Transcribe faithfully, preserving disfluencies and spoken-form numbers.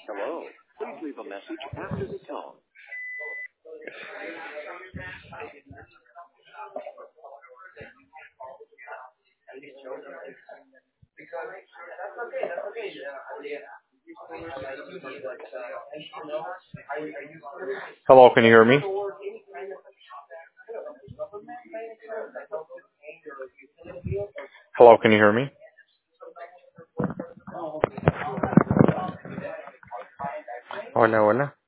Hello. Please leave a message after the tone. Hello, can you hear me? Hello, can you hear me? Hola, hola.